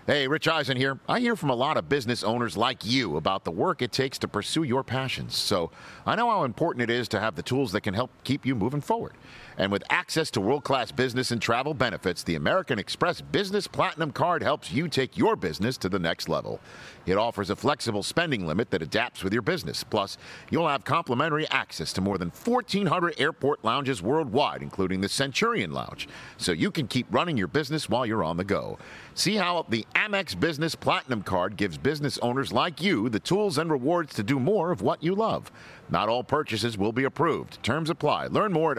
Hey, Rich Eisen here. I hear from a lot of business owners like you about the work it takes to pursue your passions. So I know how important it is to have the tools that can help keep you moving forward. And with access to world-class business and travel benefits, the American Express Business Platinum Card helps you take your business to the next level. It offers a flexible spending limit that adapts with your business. Plus, you'll have complimentary access to more than 1,400 airport lounges worldwide, including the Centurion Lounge, so you can keep running your business while you're on the go. See how the Amex Business Platinum Card gives business owners like you the tools and rewards to do more of what you love. Not all purchases will be approved. Terms apply. Learn more at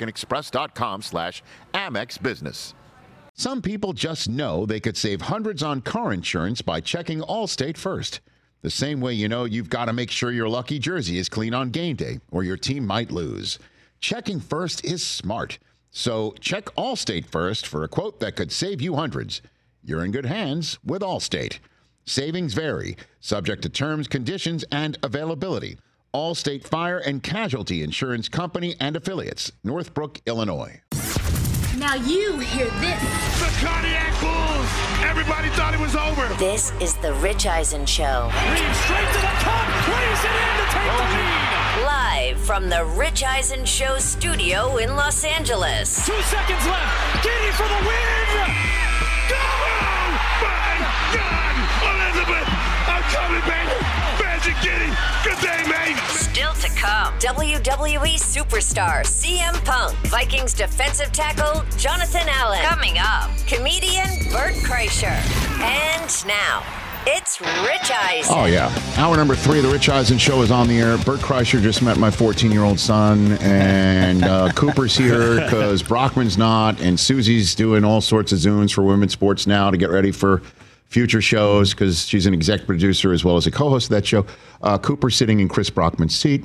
americanexpress.com/Amex Business. Some people just know they could save hundreds on car insurance by checking Allstate first. The same way you know you've got to make sure your lucky jersey is clean on game day or your team might lose. Checking first is smart. So check Allstate first for a quote that could save you hundreds. You're in good hands with Allstate. Savings vary, subject to terms, conditions, and availability. Allstate Fire and Casualty Insurance Company and Affiliates, Northbrook, Illinois. Now you hear this. The Cardiac Bulls! Everybody thought it was over. This is the Rich Eisen Show. Reed straight to the top, plays it in to take the lead. Live from the Rich Eisen Show studio in Los Angeles. 2 seconds left. Giddy for the win! Go! My God! Elizabeth! I'm coming, baby! Magic Giddy! Good day, mate! Still to come, WWE superstar CM Punk, Vikings defensive tackle Jonathan Allen. Coming up, comedian Bert Kreischer. And now, it's Rich Eisen. Oh, yeah. Hour number 3 of the Rich Eisen Show is on the air. Bert Kreischer just met my 14-year-old son, and Cooper's here because Brockman's not, and Susie's doing all sorts of Zooms for women's sports now to get ready for future shows because she's an exec producer as well as a co-host of that show. Cooper's sitting in Chris Brockman's seat.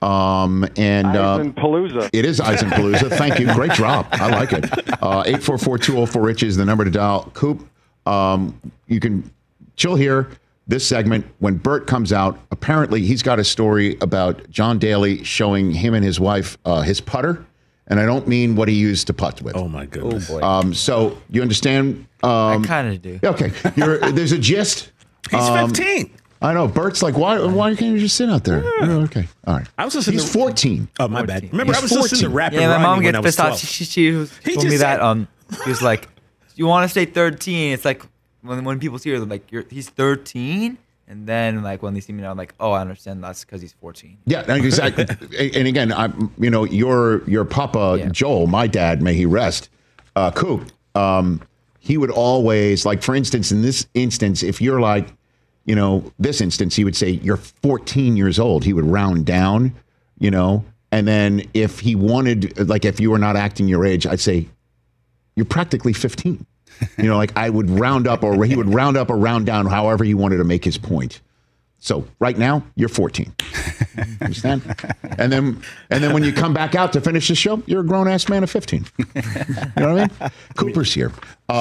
Eisenpalooza. It is Eisenpalooza. Thank you. Great drop. I like it. 844-204-RICH is the number to dial. Coop, you can chill here. This segment, when Bert comes out, apparently he's got a story about John Daly showing him and his wife his putter. And I don't mean what he used to putt with. Oh, my goodness. Oh, boy. So you understand? I kind of do. Okay. There's a gist. He's 15. I know. Bert's like, why can't you just sit out there? Oh, okay. All right. I was listening He's 14. Oh, my bad. Remember, He's I was listening to 14. Rap Yeah, and my mom Rodney when gets I was pissed off. 12. She told me just that. said- She was like, "You want to stay 13?" It's like when people see her, they're like, he's 13, and then like when they see me now, I'm like, "Oh, I understand. That's because he's 14." Yeah, exactly. And again, your papa, Yeah. Joel, my dad, may he rest, Coop, he would always, like, for instance, in this instance, if you're like, this instance, he would say, you're 14 years old. He would round down, and then if he wanted, like, if you were not acting your age, I'd say, you're practically 15. Like I would round up, or he would round up or round down, however he wanted to make his point. So right now, you're 14. Understand? And then when you come back out to finish the show, you're a grown-ass man of 15. You know what I mean? Cooper's here.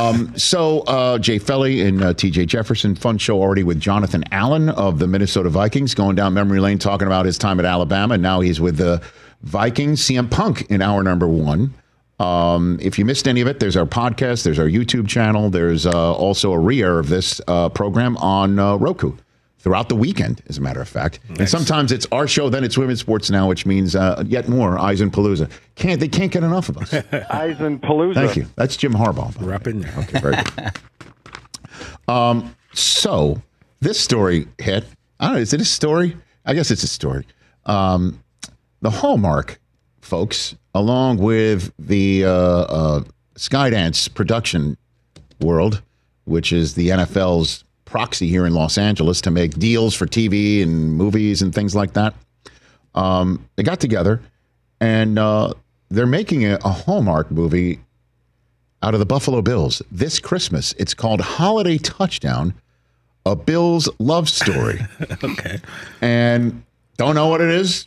Jay Felly and TJ Jefferson, fun show already with Jonathan Allen of the Minnesota Vikings, going down memory lane, talking about his time at Alabama. And now he's with the Vikings. CM Punk in hour number 1. If you missed any of it, there's our podcast, there's our YouTube channel, there's also a re-air of this program on Roku throughout the weekend, as a matter of fact. Nice. And sometimes it's our show, then it's Women's Sports Now, which means yet more Eisenpalooza. They can't get enough of us. Eisenpalooza. Thank you. That's Jim Harbaugh. We're up in there. Okay, very good. So this story hit. I don't know, is it a story? I guess it's a story. The Hallmark folks, along with the Skydance production world, which is the NFL's proxy here in Los Angeles to make deals for TV and movies and things like that. They got together and they're making a Hallmark movie out of the Buffalo Bills this Christmas. It's called Holiday Touchdown, a Bills love story. Okay. And don't know what it is.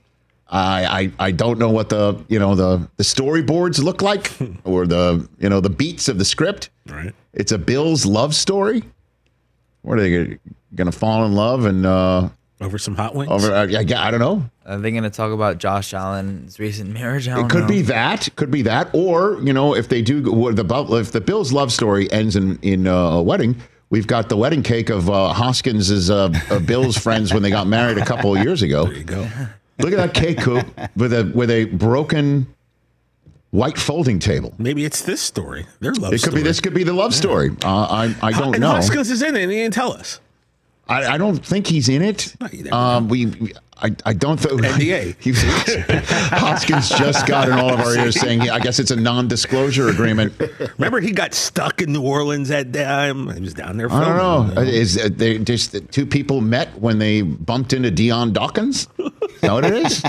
I don't know what the storyboards look like or the beats of the script. Right. It's a Bills love story. What are they going to fall in love and over some hot wings? I don't know. Are they going to talk about Josh Allen's recent marriage? It could be that. Or if they do, if the Bills love story ends in a wedding, We've got the wedding cake of Hoskins' Bill's friends when they got married a couple of years ago. There you go. Look at that cake, Coop, with a broken white folding table. Maybe it's this story. Their love story. This could be the love story. I don't and know. Hoskins is in it, and he didn't tell us. I don't think he's in it. No, you never know. I don't think NDA. Hoskins just got in all of our ears saying, I guess it's a non-disclosure agreement. Remember, he got stuck in New Orleans that time. He was down there I filming. don't know. Is they just two people met when they bumped into Dion Dawkins? Is that what it is?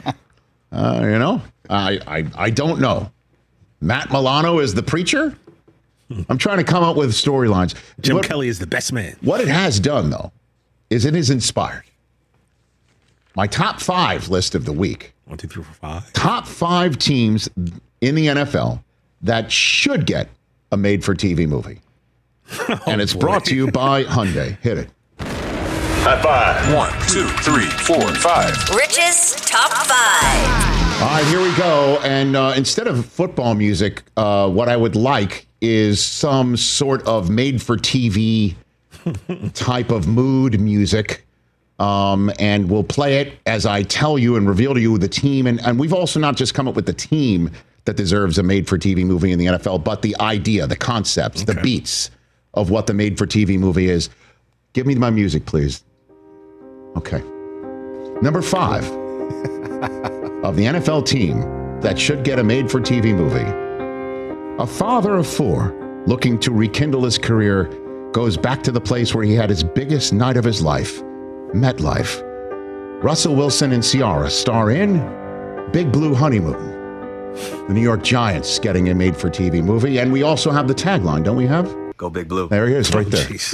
I don't know. Matt Milano is the preacher. I'm trying to come up with storylines. Jim Kelly is the best man. What it has done, though, is it has inspired my top 5 list of the week. 1, 2, 3, 4, 5. Top 5 teams in the NFL that should get a made-for-TV movie. And it's brought to you by Hyundai. Hit it. High five. 1, 2, 3, 4, 5. Rich's Top 5. All right, here we go. And instead of football music, what I would like is some sort of made-for-TV type of mood music. And we'll play it as I tell you and reveal to you the team. And we've also not just come up with the team that deserves a made-for-TV movie in the NFL, but the idea, the concepts, the beats of what the made-for-TV movie is. Give me my music, please. Okay. Number 5 of the NFL team that should get a made-for-TV movie. A father of 4 looking to rekindle his career goes back to the place where he had his biggest night of his life, MetLife. Russell Wilson and Ciara star in Big Blue Honeymoon. The New York Giants getting a made-for-TV movie. And we also have the tagline, don't we have? Go Big Blue. There he is, right there. Jeez.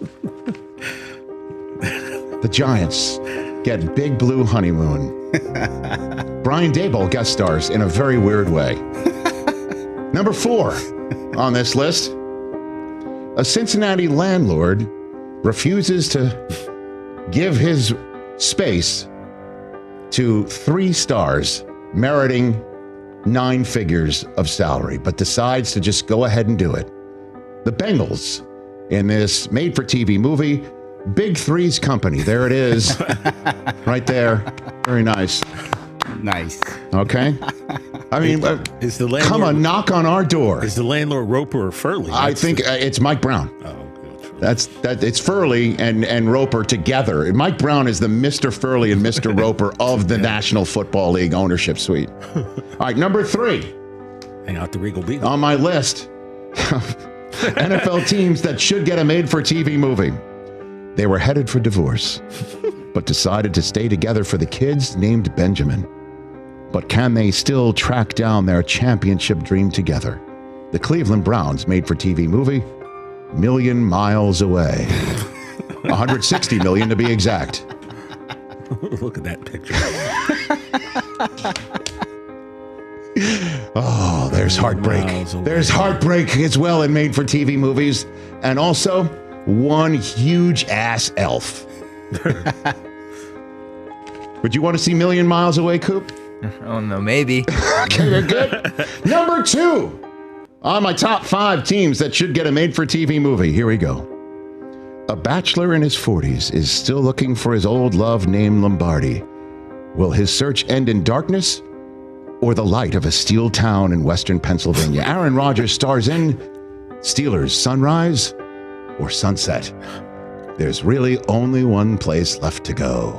The Giants get Big Blue Honeymoon. Brian Daboll guest stars in a very weird way. Number 4 on this list. A Cincinnati landlord refuses to give his space to 3 stars, meriting 9 figures of salary, but decides to just go ahead and do it. The Bengals in this made-for-TV movie, Big Three's Company. There it is. Right there. Very nice. Nice. Okay? I mean, Is the landlord, come on, knock on our door. Is the landlord Roper or Furley? I think it's Mike Brown. It's Furley and Roper together. Mike Brown is the Mr. Furley and Mr. Roper of the National Football League ownership suite. All right, number 3 Hang out the Regal Beagle. on my list. NFL teams that should get a made-for-TV movie. They were headed for divorce, but decided to stay together for the kids named Benjamin. But can they still track down their championship dream together? The Cleveland Browns made-for-TV movie, Million Miles Away. 160 million to be exact. Look at that picture. Oh, there's heartbreak. There's heartbreak as well in made-for-TV movies. And also, one huge ass elf. Would you want to see Million Miles Away, Coop? Oh, no, maybe. Okay, they're good. Number 2 on my top 5 teams that should get a made-for-TV movie. Here we go. A bachelor in his 40s is still looking for his old love named Lombardi. Will his search end in darkness or the light of a steel town in western Pennsylvania? Aaron Rodgers stars in Steelers Sunrise or Sunset. There's really only one place left to go.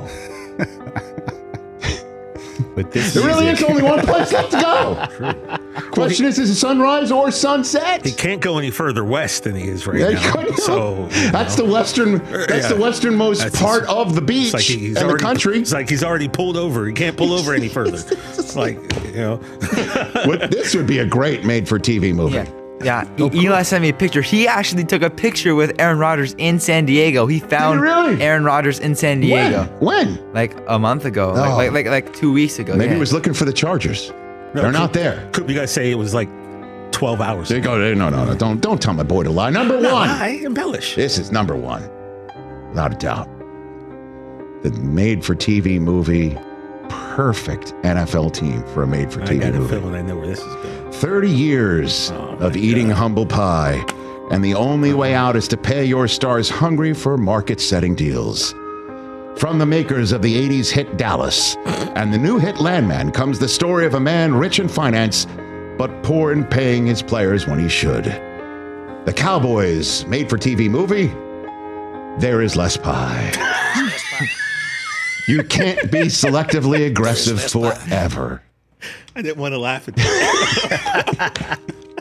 But this There really is only one place left to go. Question is it sunrise or sunset? He can't go any further west than he is right Yeah, he now. couldn't. So That's the western. That's the westernmost That's part of the beach it's like and the country. It's like he's already pulled over. He can't pull over any further. It's like, This would be a great made-for-TV movie. Yeah. Eli sent me a picture. He actually took a picture with Aaron Rodgers in San Diego. He found really? Aaron Rodgers in San Diego. When? Like a month ago. Oh. Like 2 weeks ago. Maybe yeah. he was looking for the Chargers. They're not there. Could you guys say it was like 12 hours? They go. No. Don't tell my boy to lie. Number 1. I embellish. This is number 1, without a doubt. The made-for-TV movie, perfect NFL team for a made-for-TV I got a movie. feeling I know where this is going. 30 years of eating humble pie. and the only way out is to pay your stars hungry for market-setting deals. From the makers of the 80s hit Dallas and the new hit Landman comes the story of a man rich in finance, but poor in paying his players when he should. The Cowboys made-for-TV movie, There Is Less Pie. You can't be selectively aggressive forever. I didn't want to laugh at that.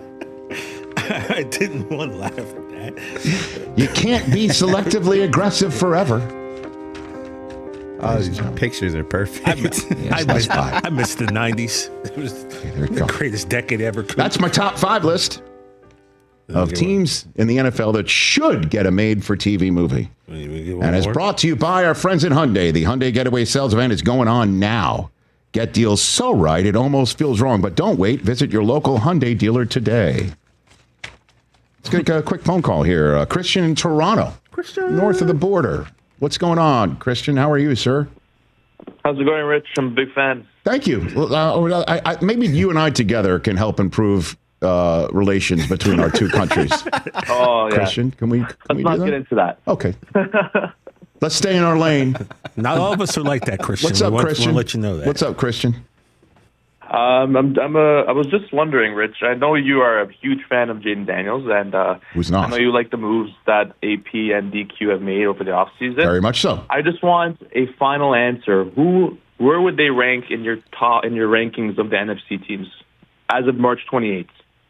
I didn't want to laugh at that. You can't be selectively aggressive forever. Oh, these pictures are perfect. I miss the 90s. It was the greatest decade ever. That's my top 5 list of teams in the NFL that should get a made-for-TV movie. And it's brought to you by our friends at Hyundai. The Hyundai Getaway Sales Event is going on now. Get deals so right, it almost feels wrong. But don't wait. Visit your local Hyundai dealer today. Let's get a quick phone call here. Christian in Toronto, north of the border. What's going on, Christian? How are you, sir? How's it going, Rich? I'm a big fan. Thank you. Maybe you and I together can help improve relations between our two countries. Oh, yeah. Christian, can we Let's not get into that. Okay. Let's stay in our lane. Not all of us are like that, Christian. What's up, Christian? We'll let you know that. What's up, Christian? I was just wondering, Rich. I know you are a huge fan of Jaden Daniels, and who's not? I know you like the moves that AP and DQ have made over the offseason. Very much so. I just want a final answer. Where would they rank in your rankings of the NFC teams as of March 28th?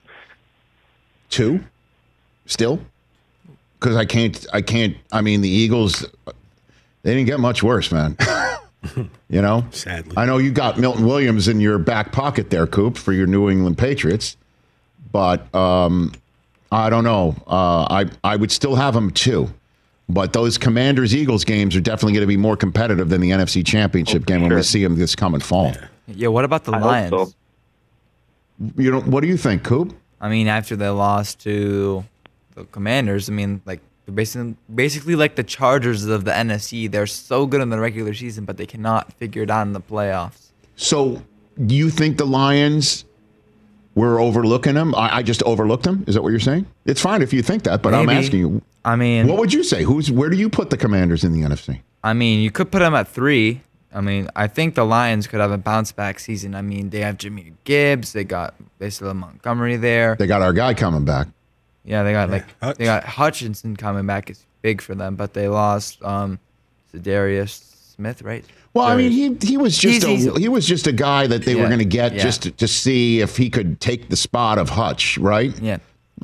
2, still, because I can't. I mean, the Eagles, they didn't get much worse, man. You know, sadly. I know you got Milton Williams in your back pocket there, Coop, for your New England Patriots, but I don't know. I would still have them 2, but those Commanders-Eagles games are definitely going to be more competitive than the NFC Championship game when we see them this coming fall. Yeah, what about the Lions? Hope so. You know, what do you think, Coop? I mean, after they lost to the Commanders, I mean, like, they're basically like the Chargers of the NFC. They're so good in the regular season, but they cannot figure it out in the playoffs. So, do you think the Lions were overlooking them? I just overlooked them? Is that what you're saying? It's fine if you think that, but I'm Maybe. asking you. I mean, what would you say? Where do you put the Commanders in the NFC? I mean, you could put them at 3. I mean, I think the Lions could have a bounce-back season. I mean, they have Jimmy Gibbs. They still have Montgomery there. They got our guy coming back. Yeah, they got Hutchinson coming back. It's big for them, but they lost Zadarius Smith, right? Well, I mean, he was just a guy that they were going to get just to see if he could take the spot of Hutch, right? Yeah.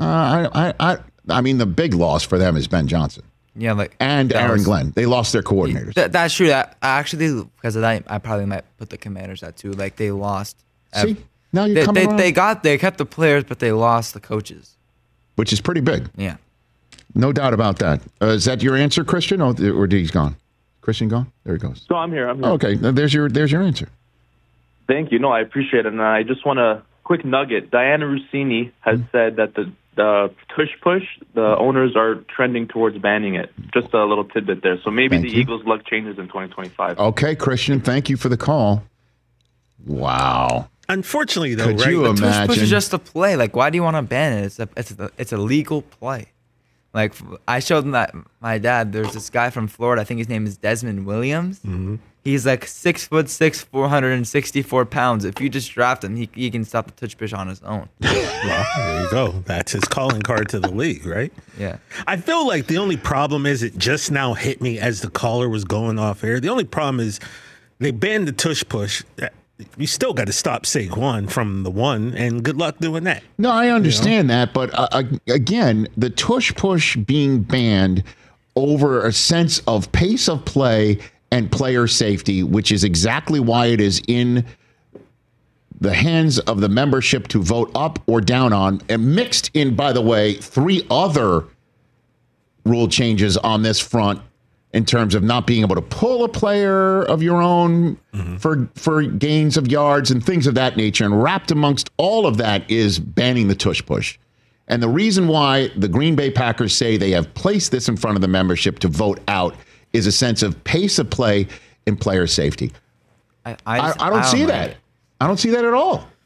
I mean, the big loss for them is Ben Johnson. Yeah, and Aaron Glenn. They lost their coordinators. That's true. Actually, because of that, I probably might put the Commanders at 2. Like, they lost. See, now you're coming around. They kept the players, but they lost the coaches, which is pretty big. Yeah, no doubt about that. Is that your answer, Christian, or he's gone? Christian gone? There he goes. So I'm here. Oh, okay, there's your answer. Thank you. No, I appreciate it, and I just want a quick nugget. Diana Rossini has said that the tush push, the owners are trending towards banning it. Just a little tidbit there. So maybe Eagles' luck changes in 2025. Okay, Christian, thank you for the call. Wow. Unfortunately, though, could right? you imagine? Tush push is just a play. Like, why do you want to ban it? It's a legal play. Like, I showed them that my dad. There's this guy from Florida. I think his name is Desmond Williams. Mm-hmm. He's like 6'6", 464 pounds. If you just draft him, he can stop the tush push on his own. Well, there you go. That's his calling card to the league, right? Yeah. I feel like the only problem is it just now hit me as the caller was going off air. The only problem is they banned the tush push. You still got to stop Saquon from the 1, and good luck doing that. No, I understand that, but again, the tush push being banned over a sense of pace of play and player safety, which is exactly why it is in the hands of the membership to vote up or down on, and mixed in, by the way, 3 other rule changes on this front in terms of not being able to pull a player of your own for gains of yards and things of that nature. And wrapped amongst all of that is banning the tush push. And the reason why the Green Bay Packers say they have placed this in front of the membership to vote out is a sense of pace of play and player safety. I don't see that. I don't see that at all.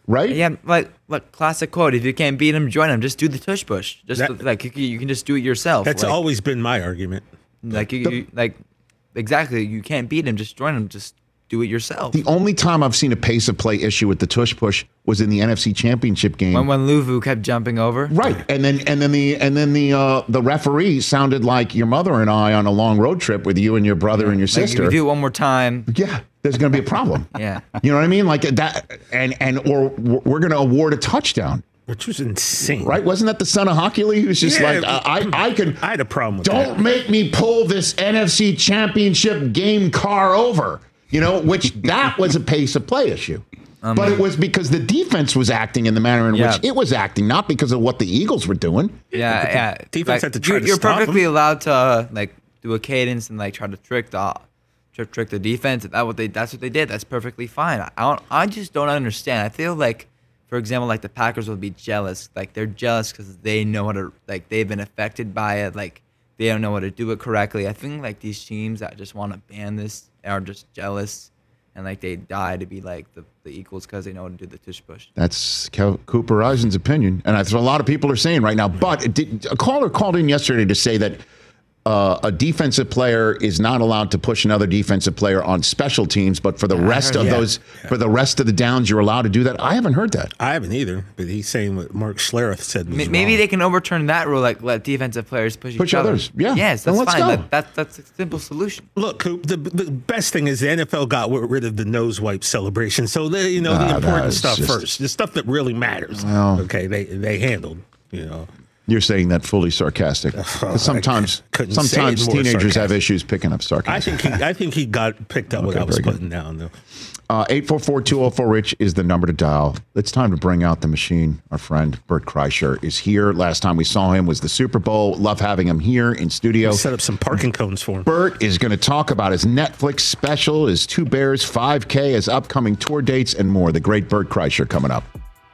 right? Yeah, like classic quote: if you can't beat him, join him. Just do the tush push. Just That- you can just do it yourself. That's like, always been my argument. like you exactly. You can't beat him. Just join him. Just do it yourself. The only time I've seen a pace of play issue with the tush push was in the NFC Championship game. When Luvu kept jumping over. Right, and then the referee sounded like your mother and I on a long road trip with you and your brother and your Like, if sister. you do it one more time. Yeah, there's going to be a problem. Yeah. You know what I mean? Like that, or we're going to award a touchdown. Which was insane. Right? Wasn't that the son of Hockley who's just Yeah, like, I had a problem with don't that. make me pull this NFC Championship game car over. You know, which that was a pace of play issue. But it was because the defense was acting in the manner in which it was acting, not because of what the Eagles were doing. Yeah. Defense had to try to You're stop perfectly him. allowed to like do a cadence and like try to trick the defense. That's what they did. That's perfectly fine. I just don't understand. I feel like, for example, like the Packers will be jealous. Like they're jealous because they know how to, like they've been affected by it. Like they don't know how to do it correctly. I think like these teams that just want to ban this are just jealous, and like they die to be like the Eagles because they know how to do the tush push. That's Cooper Eisen's opinion, and that's what a lot of people are saying right now. But a caller called in yesterday to say that a defensive player is not allowed to push another defensive player on special teams, but for the rest of for the rest of the downs, you're allowed to do that. I haven't heard that. I haven't either, but he's saying what Mark Schlereth said was Maybe wrong. they can overturn that rule, like let defensive players push each others. other. Yeah. Yes, Then that's let's fine. go. That's a simple solution. Look, Coop, the best thing is the NFL got rid of the nose wipe celebration. So, the important that's stuff just- first. The stuff that really matters. Well- Okay, they handled, You're saying that fully sarcastic. 'Cause sometimes couldn't say it sometimes more teenagers have sarcastic. issues picking up sarcasm. I think he got picked up what I was very good. putting down, though. 844-204-RICH is the number to dial. It's time to bring out the machine. Our friend Bert Kreischer is here. Last time we saw him was the Super Bowl. Love having him here in studio. Set up some parking cones for him. Bert is going to talk about his Netflix special, his Two Bears 5K, his upcoming tour dates, and more. The great Bert Kreischer coming up.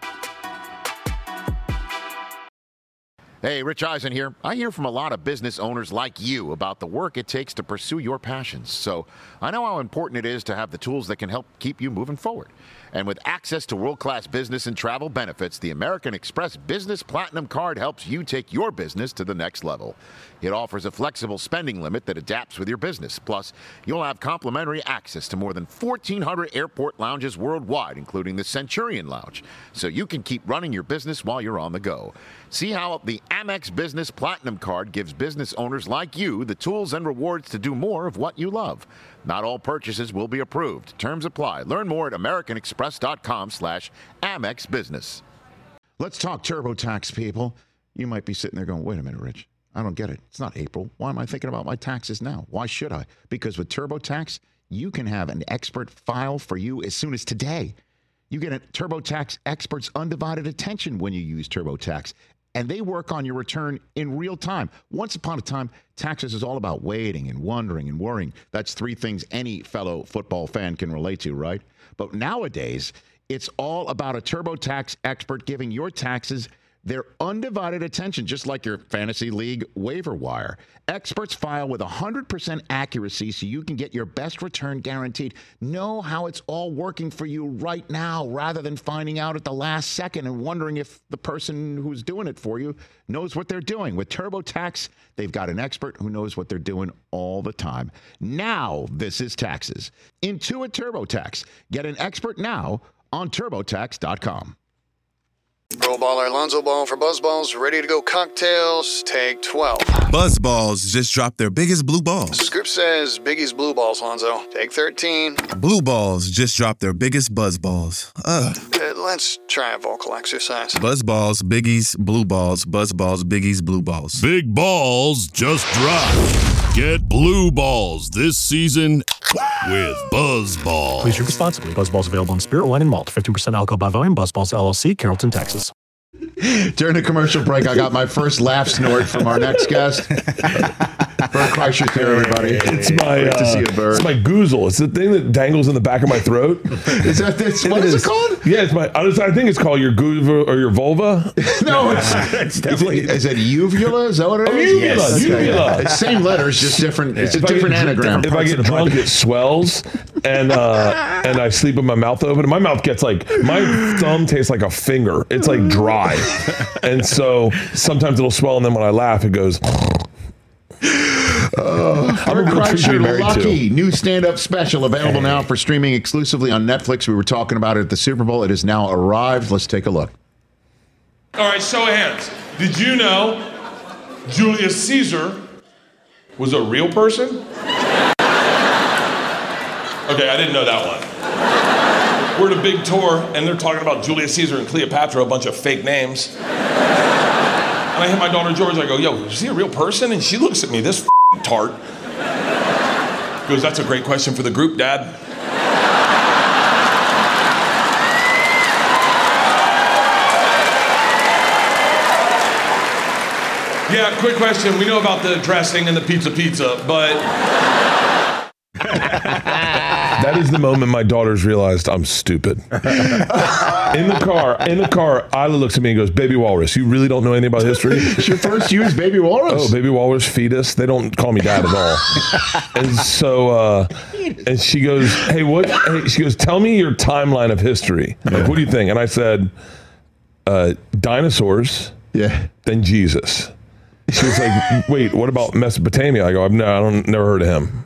Hey, Rich Eisen here. I hear from a lot of business owners like you about the work it takes to pursue your passions. So I know how important it is to have the tools that can help keep you moving forward. And with access to world-class business and travel benefits, the American Express Business Platinum Card helps you take your business to the next level. It offers a flexible spending limit that adapts with your business. Plus, you'll have complimentary access to more than 1,400 airport lounges worldwide, including the Centurion Lounge, so you can keep running your business while you're on the go. See how the Amex Business Platinum Card gives business owners like you the tools and rewards to do more of what you love. Not all purchases will be approved. Terms apply. Learn more at americanexpress.com/Amex Business. Let's talk TurboTax, people. You might be sitting there going, wait a minute, Rich. I don't get it. It's not April. Why am I thinking about my taxes now? Why should I? Because with TurboTax, you can have an expert file for you as soon as today. You get a TurboTax expert's undivided attention when you use TurboTax, and they work on your return in real time. Once upon a time, taxes is all about waiting and wondering and worrying. That's three things any fellow football fan can relate to, right? But nowadays, it's all about a TurboTax expert giving your taxes their undivided attention, just like your fantasy league waiver wire. Experts file with 100% accuracy so you can get your best return guaranteed. Know how it's all working for you right now rather than finding out at the last second and wondering if the person who's doing it for you knows what they're doing. With TurboTax, they've got an expert who knows what they're doing all the time. Now, this is taxes. Intuit TurboTax. Get an expert now on TurboTax.com. Pro Baller Lonzo Ball for Buzzballs. Ready to go cocktails. Take 12. Buzzballs just dropped their biggest blue balls. Script says Biggie's Blue Balls, Lonzo. Take 13. Blue balls just dropped their biggest buzzballs. Ugh. Let's try a vocal exercise. Buzzballs, biggies, blue balls, buzzballs, biggies, blue balls. Big balls just dropped. Get blue balls this season with Buzzballs. Please drink responsibly. Buzzballs available in spirit, wine, and malt. 15% alcohol by volume. Buzzballs LLC, Carrollton, Texas. During the commercial break, I got my first laugh snort from our next guest. Bert Bert Kreischer here, everybody. It's my Great to see you, Bert. it's my goozle. It's the thing that dangles in the back of my throat. Is that this? What is it called? Yeah, it's my. I think it's called your goozle or your vulva. No, it's definitely. Is it uvula? Is that what it is? Uvula, uvula. It's same letters, just different. It's a different anagram. If I get drunk, it swells, and I sleep with my mouth open. And my mouth gets like my thumb tastes like a finger. It's like dry, and so sometimes it'll swell, and then when I laugh, it goes. Bert Kreischer, Lucky, new stand-up special available now for streaming exclusively on Netflix. We were talking about it at the Super Bowl. It has now arrived. Let's take a look. All right, show of hands. Did you know Julius Caesar was a real person? Okay, I didn't know that one. We're at a big tour, and they're talking about Julius Caesar and Cleopatra, a bunch of fake names. And I hit my daughter George, I go, yo, is he a real person? And she looks at me, this tart. Goes, that's a great question for the group, Dad. Yeah, quick question. We know about the dressing and the pizza, but... That is the moment my daughters realized I'm stupid. In the car, Isla looks at me and goes, Baby Walrus, you really don't know anything about history? It's your first use, Baby Walrus? Oh, Baby Walrus, fetus. They don't call me dad at all. And so, and she goes, she goes, tell me your timeline of history. Like, what do you think? And I said, dinosaurs, then Jesus. She was like, wait, what about Mesopotamia? I go, never heard of him.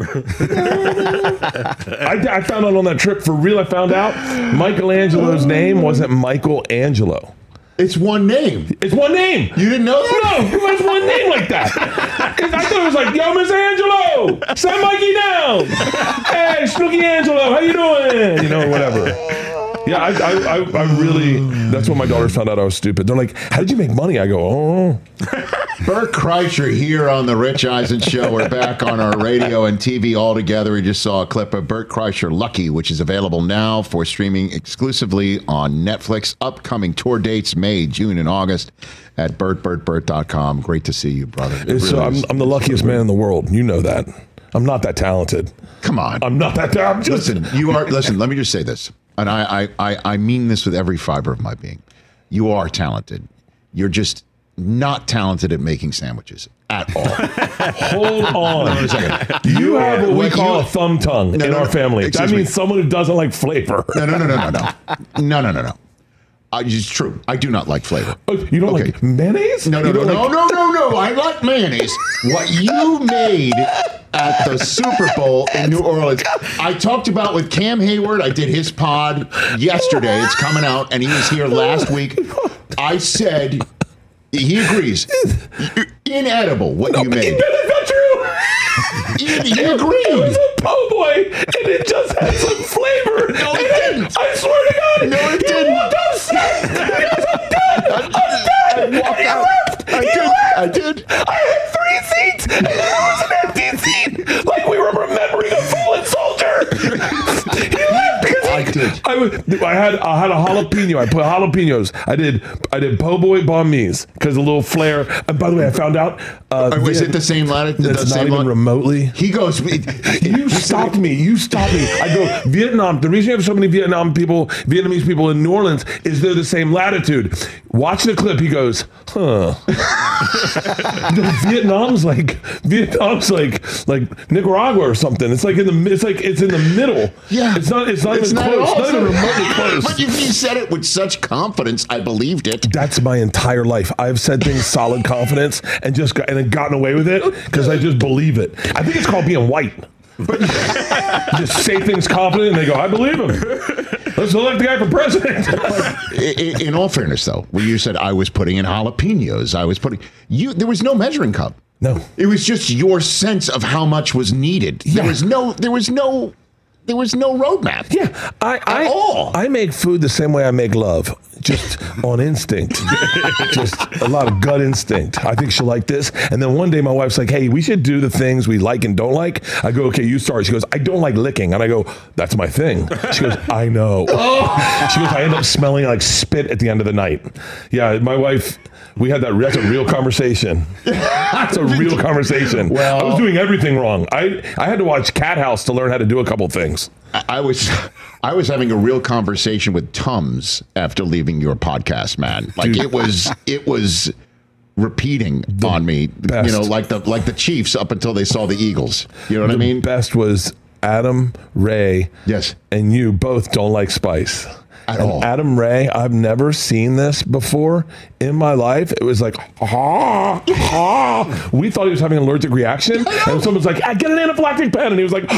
I found out on that trip, for real, I found out Michelangelo's name wasn't Michelangelo. It's one name. It's one name. You didn't know that? No, it was one name like that. I thought it was like, yo, Miss Angelo, send Mikey down. Hey, Snooky Angelo, how you doing? You know, whatever. Yeah, I really, that's when my daughters found out I was stupid. They're like, how did you make money? I go, oh. Bert Kreischer here on the Rich Eisen Show. We're back on our radio and TV all together. We just saw a clip of Bert Kreischer, Lucky, which is available now for streaming exclusively on Netflix. Upcoming tour dates, May, June, and August at BertBertBert.com. Great to see you, brother. I'm the luckiest man in the world. You know that. I'm not that talented. Come on. I'm not that talented. Listen, listen, let me just say this. And I mean this with every fiber of my being. You are talented. You're just not talented at making sandwiches at all. Hold on a second. You have what we call a thumb tongue in our family. That means someone who doesn't like flavor. No. It's true. I do not like flavor. Oh, you don't like mayonnaise? No. I like mayonnaise. What you made at the Super Bowl in New Orleans, I talked about with Cam Hayward. I did his pod yesterday. It's coming out, and he was here last week. I said, he agrees. Inedible what you made. That's not true. He agreed. It was a po' boy, and it just had some flavor. No, it didn't. I swear to God. No, it didn't. Walked outside. I'm done. I did. I had 3 seats, and there was an empty seat, like we were remembering a fallen soldier. He left because I had a jalapeno. I put jalapenos. I did po' boy banh mi's because a little flair. And by the way, I found out. Was it the same latitude? That's not even remotely. He goes. You stopped me. I go, Vietnam. The reason you have so many Vietnamese people in New Orleans is they're the same latitude. Watch the clip. He goes, huh. Vietnam's like Nicaragua or something. It's like it's in the middle. Yeah. It's not even close. It's not even remotely close. But if you said it with such confidence, I believed it. That's my entire life. I've said things solid confidence and then gotten away with it because I just believe it. I think it's called being white. Just say things confident and they go, I believe him. Let's elect the guy for president. In all fairness, though, when you said I was putting in jalapenos, there was no measuring cup. No. It was just your sense of how much was needed. Yeah. There was no there was no roadmap. Yeah, I make food the same way I make love, just on instinct, just a lot of gut instinct. I think she'll like this. And then one day my wife's like, hey, we should do the things we like and don't like. I go, okay, you start. She goes, I don't like licking. And I go, that's my thing. She goes, I know. She goes, I end up smelling like spit at the end of the night. Yeah, my wife... We had that's a real conversation. That's a real conversation. Well, I was doing everything wrong. I had to watch Cat House to learn how to do a couple things. I was having a real conversation with Tums after leaving your podcast, man. Like it was repeating on me. Best. You know, like the Chiefs up until they saw the Eagles. You know what I mean? Best was Adam, Ray, yes, and you both don't like spice. At all. Adam Ray, I've never seen this before in my life. It was like, we thought he was having an allergic reaction. And someone's like, get an anaphylactic pen. And he was like,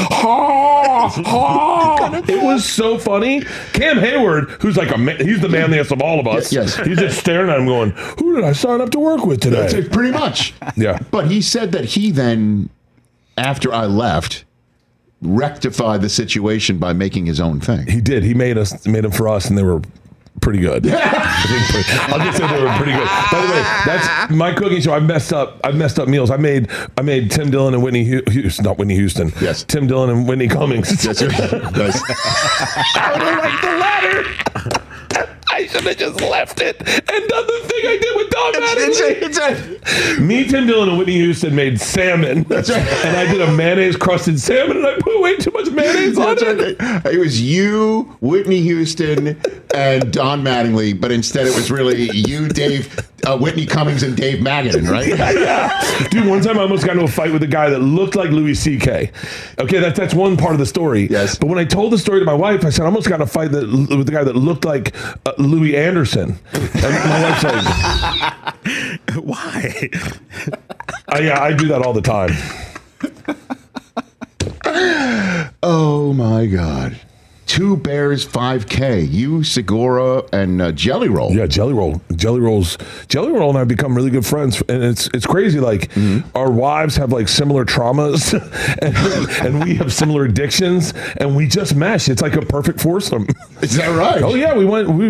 It was so funny. Cam Hayward, who's like he's the manliest of all of us. Yes. He's just staring at him going, who did I sign up to work with today? That's it, pretty much. Yeah. But he said that he then, after I left, rectified the situation by making his own thing. He did. He made them for us, and they were pretty good. I'll just say they were pretty good. By the way, that's my cooking show. I've messed up meals. I made Tim Dillon and Whitney Houston, not Whitney Houston. Yes. Tim Dillon and Whitney Cummings. Yes, nice. I would have liked the latter. I should have just left it and done the thing I did with Don Mattingly. Me, Tim Dillon, and Whitney Houston made salmon. That's right. And I did a mayonnaise-crusted salmon, and I put way too much mayonnaise on it. Right. It was you, Whitney Houston, and Don Mattingly, but instead it was really you, Dave, Whitney Cummings, and Dave Magadan, right? Yeah. Dude, one time I almost got into a fight with a guy that looked like Louis C.K. Okay, that's one part of the story. Yes. But when I told the story to my wife, I said I almost got in a fight with the guy that looked like Louis Anderson. And my wife's like, why? Yeah, I do that all the time. Oh my God. 2 Bears 5K. You, Segura, and Jelly Roll. Yeah, Jelly Roll. Jelly Roll and I have become really good friends, and it's crazy. Like our wives have like similar traumas, and we have similar addictions, and we just mesh. It's like a perfect foursome. Is that right? Oh yeah, we're doing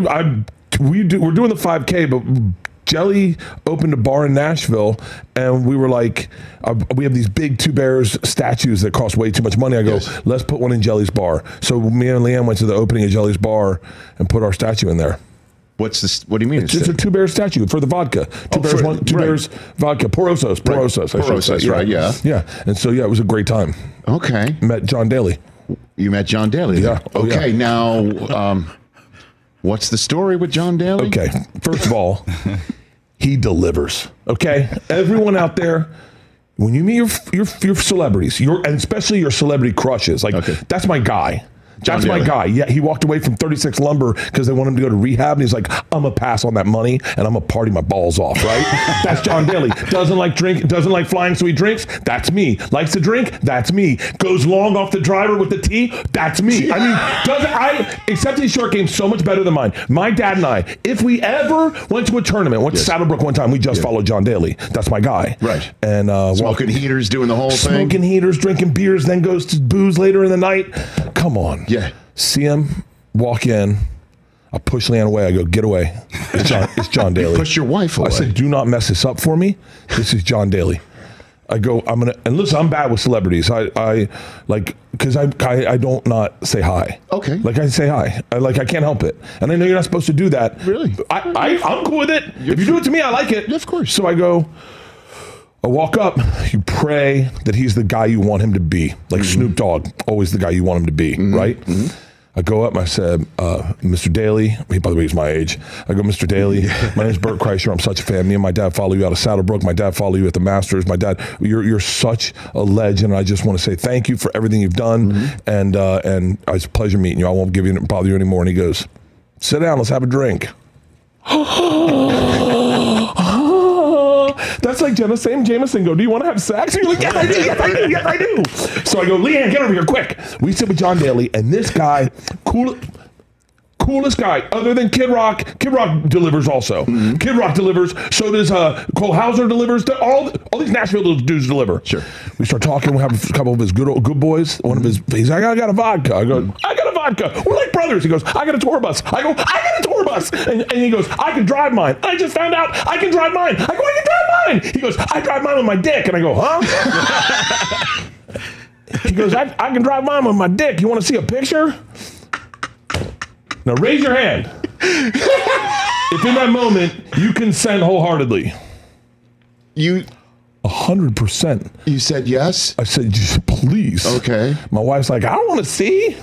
the 5K, but Jelly opened a bar in Nashville, and we were like, we have these big 2 Bears statues that cost way too much money. I go, let's put one in Jelly's bar. So me and Leanne went to the opening of Jelly's bar and put our statue in there. What's this? What do you mean? It's just a 2 Bears statue for the vodka. 2 Bears vodka. Porosos, right, yeah. Yeah. And so, yeah, it was a great time. Okay. Met John Daly. You met John Daly? Yeah. Okay, now... what's the story with John Daly? Okay, first of all, he delivers. Okay, everyone out there, when you meet your celebrities, and especially your celebrity crushes, like that's my guy. That's my guy. Yeah, he walked away from 36 Lumber because they want him to go to rehab, and he's like, I'm gonna pass on that money and I'm gonna party my balls off, right? That's John Daly. Doesn't like flying, so he drinks. That's me. Likes to drink. That's me. Goes long off the driver with the tea. That's me. I mean, except his short game's so much better than mine. My dad and I, if we ever went to a tournament, went to Saddlebrook one time, we just followed John Daly. That's my guy. Right. And smoking heaters, doing the whole thing. Smoking heaters, drinking beers, then goes to booze later in the night. Come on. Yeah. See him, walk in. I push Leanne away. I go, get away. It's John Daly. You push your wife away. I said, do not mess this up for me. This is John Daly. I go, and listen, I'm bad with celebrities. I don't not say hi. Okay. Like I say hi. I can't help it. And I know you're not supposed to do that. Really? I'm cool with it. If you do it to me, I like it. Yeah, of course. So I walk up, you pray that he's the guy you want him to be. Like Snoop Dogg, always the guy you want him to be, right? Mm-hmm. I go up and I said, Mr. Daly, by the way, he's my age. I go, Mr. Daly, my name's Bert Kreischer. I'm such a fan. Me and my dad follow you out of Saddlebrook. My dad follow you at the Masters. My dad, you're such a legend. I just want to say thank you for everything you've done. And it's a pleasure meeting you. I won't bother you anymore. And he goes, sit down, let's have a drink. That's like Jameson go, do you want to have sex? And you're like, yes, I do, yes, I do, yes, I do. So I go, Leanne, get over here, quick. We sit with John Daly, and this guy, Coolest guy, other than Kid Rock. Kid Rock delivers also. Kid Rock delivers. So does Cole Hauser delivers. All these Nashville dudes deliver. Sure. We start talking. We have a couple of his good boys. One of his, he's like, I got a vodka. I go, I got a vodka. We're like brothers. He goes, I got a tour bus. I go, I got a tour bus. And he goes, I can drive mine. I just found out I can drive mine. I go, I can drive mine. He goes, I drive mine with my dick. And I go, huh? He goes, I can drive mine with my dick. You want to see a picture? Now raise your hand. If in that moment you consent wholeheartedly. You 100%. You said yes? I said, please. Okay. My wife's like, I want to see.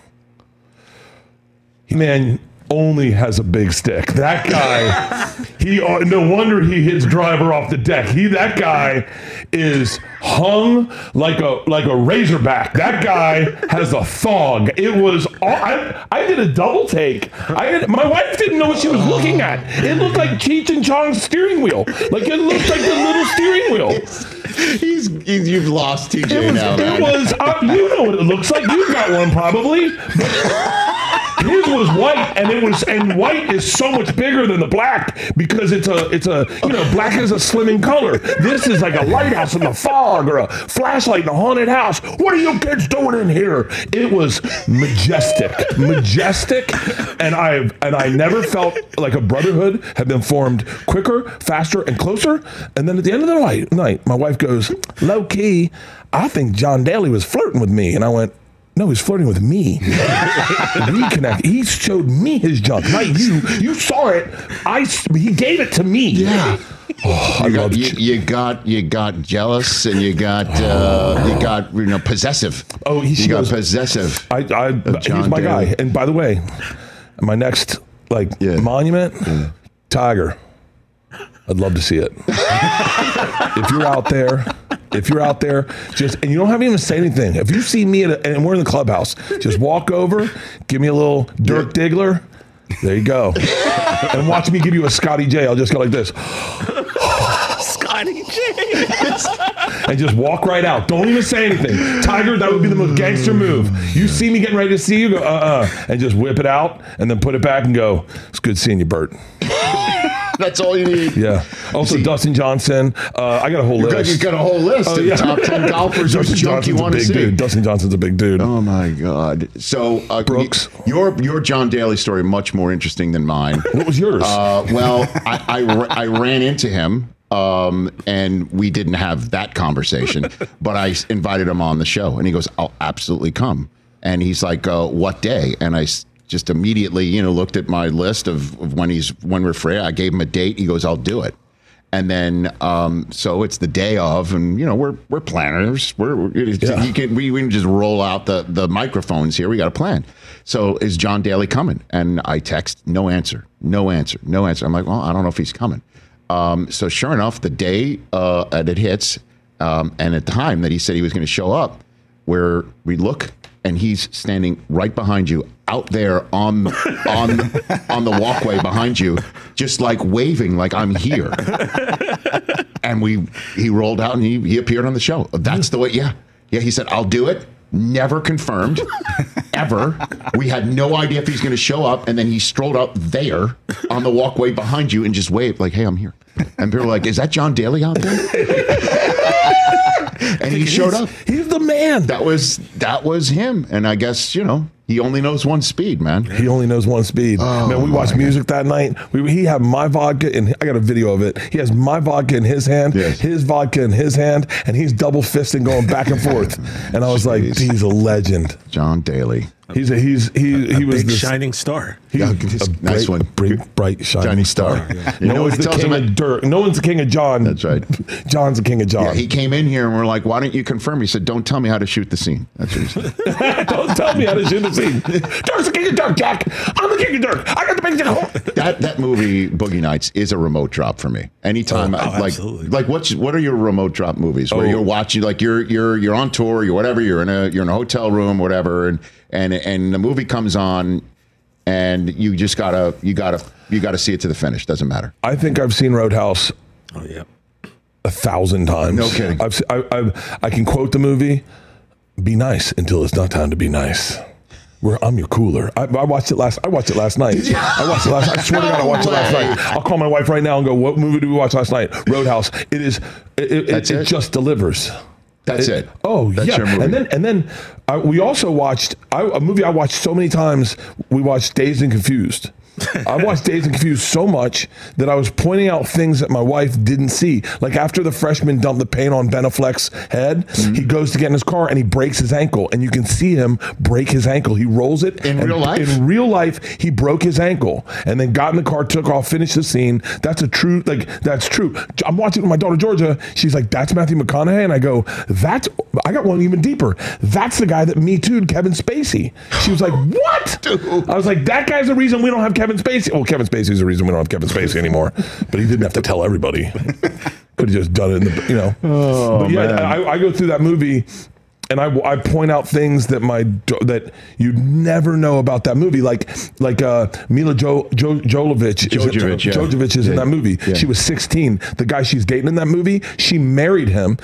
Man only has a big stick. That guy, no wonder he hits driver off the deck. That guy is hung like a razorback. That guy has a thong. It was I did a double take. My wife didn't know what she was looking at. It looked like Cheech and Chong's steering wheel. Like it looked like the little steering wheel. You've lost TJ now. It was you know what it looks like. You've got one probably. His was white, and white is so much bigger than the black because it's a black is a slimming color. This is like a lighthouse in the fog or a flashlight in a haunted house. What are you kids doing in here? It was majestic, and I never felt like a brotherhood had been formed quicker, faster, and closer. And then at the end of the night, my wife goes, low key, I think John Daly was flirting with me, and I went, no, he's flirting with me. We connect. He showed me his junk, not you. You saw it. He gave it to me. Yeah. Oh, you got jealous and you got possessive. Oh, he got possessive. He's my guy. And by the way, my next monument, Tiger. I'd love to see it. If you're out there, and you don't have to even say anything. If you see me and we're in the clubhouse, just walk over, give me a little Dirk Diggler. There you go. And watch me give you a Scotty J. I'll just go like this. Scotty J. And just walk right out. Don't even say anything. Tiger, that would be the most gangster move. You see me getting ready to see you, go, and just whip it out and then put it back and go, it's good seeing you, Bert. That's all you need. Yeah. Also, Dustin Johnson. I got a whole list. You've got a whole list of top 10 golfers whose junk you want to see. Dude. Dustin Johnson's a big dude. Oh, my God. So, Brooks. Your John Daly story, much more interesting than mine. What was yours? Well, I ran into him, and we didn't have that conversation, but I invited him on the show, and he goes, I'll absolutely come. And he's like, what day? And I just immediately, looked at my list of when we're free. I gave him a date. He goes, I'll do it. And then, so it's the day of, and we're planners. We can just roll out the microphones here. We got a plan. So is John Daly coming? And I text, no answer. I'm like, well, I don't know if he's coming. So sure enough, the day that it hits, and at the time that he said he was going to show up, where we look. And he's standing right behind you, out there on the walkway behind you, just like waving, like I'm here. And he rolled out and he appeared on the show. That's the way. Yeah. He said, I'll do it. Never confirmed, ever. We had no idea if he's going to show up, and then he strolled out there on the walkway behind you and just waved, like, "Hey, I'm here." And people were like, "Is that John Daly out there?" And he showed up. He's the man. That was him. And I guess, he only knows one speed, man. He only knows one speed. Oh, man, we watched music that night. He had my vodka, and I got a video of it. He has my vodka in his hand, his vodka in his hand, and he's double fisting going back and forth. And I was like, he's a legend. John Daly. He was big shining star. Nice one. Bright shining star. Yeah. No one's the king of Dirk. No one's the king of John. That's right. John's the king of John. Yeah, he came in here and we're like, why don't you confirm? He said, don't tell me how to shoot the scene. That's what he said. Don't tell me how to shoot the scene. Dirk's the king of Dirk, Jack. I'm the king of Dirk. I got the big dick. That movie, Boogie Nights, is a remote drop for me. Anytime, what are your remote drop movies where you're watching, like you're on tour, you're whatever, you're in a hotel room, whatever, and the movie comes on, and you just gotta see it to the finish. Doesn't matter. I think I've seen Roadhouse. Oh yeah, 1,000 times. No kidding. I can quote the movie. Be nice until it's not time to be nice. Where I'm your cooler. I watched it last night. I watched it last night. I swear to God, I watched it last night. I'll call my wife right now and go, what movie did we watch last night? Roadhouse. It just delivers. That's it. Oh, That's yeah. your movie. And then we also watched a movie I watched so many times. We watched Dazed and Confused. I watched Dazed and Confused so much that I was pointing out things that my wife didn't see. Like after the freshman dumped the paint on Ben Affleck's head, he goes to get in his car and he breaks his ankle. And you can see him break his ankle. He rolls it. In real life? In real life, he broke his ankle and then got in the car, took off, finished the scene. That's true. I'm watching with my daughter, Georgia. She's like, that's Matthew McConaughey. And I go, I got one even deeper. That's the guy that Me Too'd Kevin Spacey. She was like, what? Dude. I was like, that guy's the reason we don't have Kevin Spacey. Well, Kevin Spacey's the reason we don't have Kevin Spacey anymore. But he didn't have to tell everybody. Could have just done it in the, Oh, but yeah, man. I go through that movie and I point out things that that you'd never know about that movie, like Mila Jovovich is in that movie. Yeah. She was 16. The guy she's dating in that movie, she married him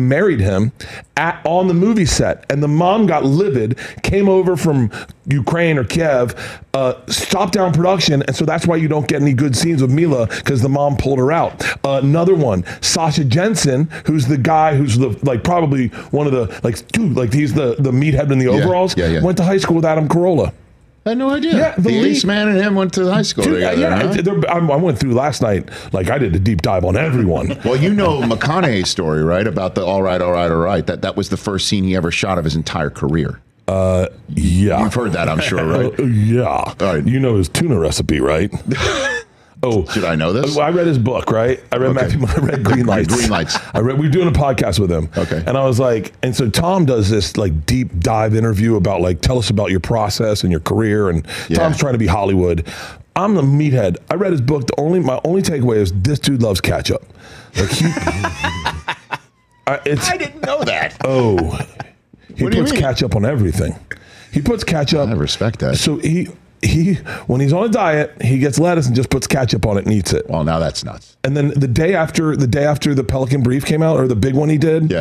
on the movie set, and the mom got livid, came over from Ukraine or Kiev, stopped down production, and so that's why you don't get any good scenes with Mila, because the mom pulled her out. Another one, Sasha Jensen, who's the guy who's probably one of the he's the meathead in the overalls. Went to high school with Adam Carolla. I had no idea. Yeah, the Ace Man and him went to high school together. I went through last night. I did a deep dive on everyone. Well, you know McConaughey's story, right? About the all right. That was the first scene he ever shot of his entire career. Yeah. You've heard that, I'm sure, right? Yeah. All right. You know his tuna recipe, right? Oh, should I know this? I read his book, right? I read Green Lights. Green Lights. We were doing a podcast with him. Okay. And I was like, and so Tom does this deep dive interview about tell us about your process and your career. And Tom's trying to be Hollywood. I'm the meathead. I read his book. My only takeaway is this dude loves ketchup. I didn't know that. Oh, he puts ketchup on everything. He puts ketchup. I respect that. So he when he's on a diet, he gets lettuce and just puts ketchup on it and eats it. Well, now that's nuts. And then the day after the Pelican Brief came out, or the big one he did,